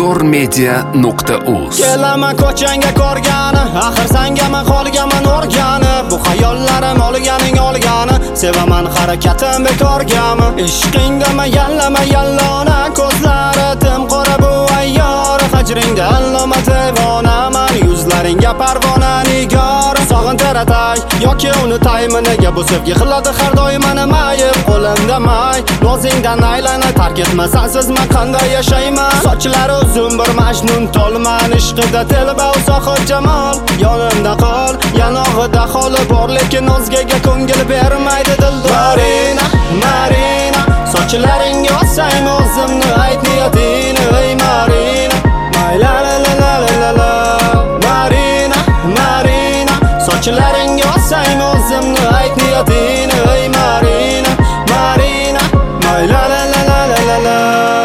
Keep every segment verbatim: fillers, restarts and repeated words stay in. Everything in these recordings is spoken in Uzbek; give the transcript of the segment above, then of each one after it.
zo'r media nuqta uz. Kelaman ko'changga ko'rgani, axir sengaman qolgaman o'rgani. Bu xayollarim olganing olgani, sevaman harakatim bekorgami? Ishqingdama yallama yallona, ko'zlari tim qora bu ayyor. Hajringda alloma devonaman, yuzlaringga parvona nigor. Sog'intiratay yoki unutaymi, nega bu sevgi qiladi har doim meni mayib? Qo'limda may, nozingdan aylanay, tark etma sensiz men qanday yashayman? Sochlari uzun bir majnun tolman, ishqida telba uzoq jamol. Yonimda qol, yanog'ida holi bor, lekin o'zgaga ko'ngil bermaydi dildor. Marina, Marina, sochlaringga osaymi o'zimni, ayt niyatingni ey Marina. Mayla la la la la la. Marina, Marina, sochlaringga osaymi o'zimni, ayt niyatingni ey Marina. Marina, mayla la la la la la.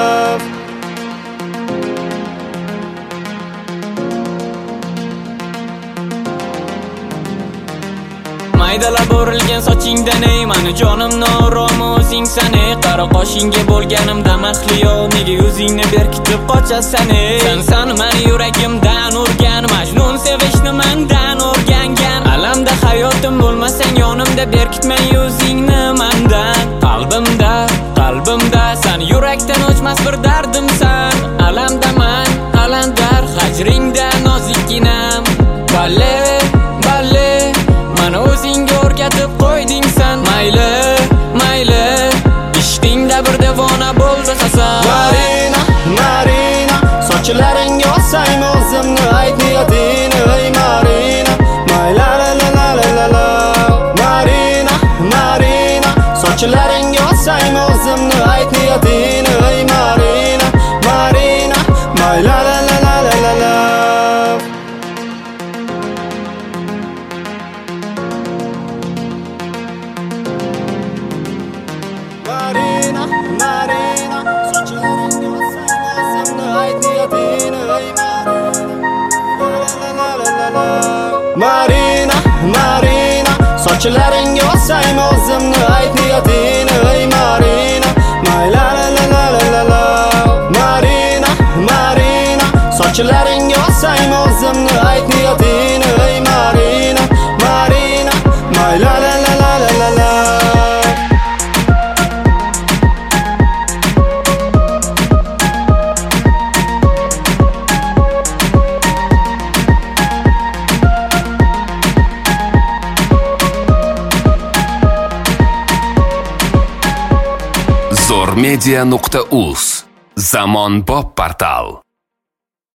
Maydalab o'rilgan sochingdan ey mani jonim norom o'zing san ey. Qara qoshingga bo'lganimda mahliyo, nega yuzingni berkitib qochasan ey? Sen san mani yuragimdan urgan, majnun sevishni mendan o'rgangan. Alamda hayotim bo'lmasang yonimda, berkitmay yuzingni mendan. Qalbimda, qalbimda sen yurakdan o'chmas bir dardimsan. Alamdaman, alandar hajringda nozikginam. Balle, balle, mana o'zingga o'rgatib qo'yding sen. Mayli, mayli, ishqingda bir devona bo'ldi Hasan. Marina, Marina, sochlaringga osaymi o'zimni, ayt niyatingni ey Marina. Mayla la la la la la. Marina, Marina, sochlaringga osaymi o'zimni, ayt niyatingni ey Marina. Marina, mayla la la la la la. Marina, Marina, sochlaringga osaymi o'zimni, ayt niyatingni ey Marina. Marina, Marina, sochlaringga osaymi o'zimni, ayt niyatingni ey Marina. Mayla la la la la la. Marina, Marina, sochlaringga osaymi o'zimni, ayt niyatingni ey Marina. Marina, mayla la la la la la. zo'r media nuqta uz. Zamon Bob portal.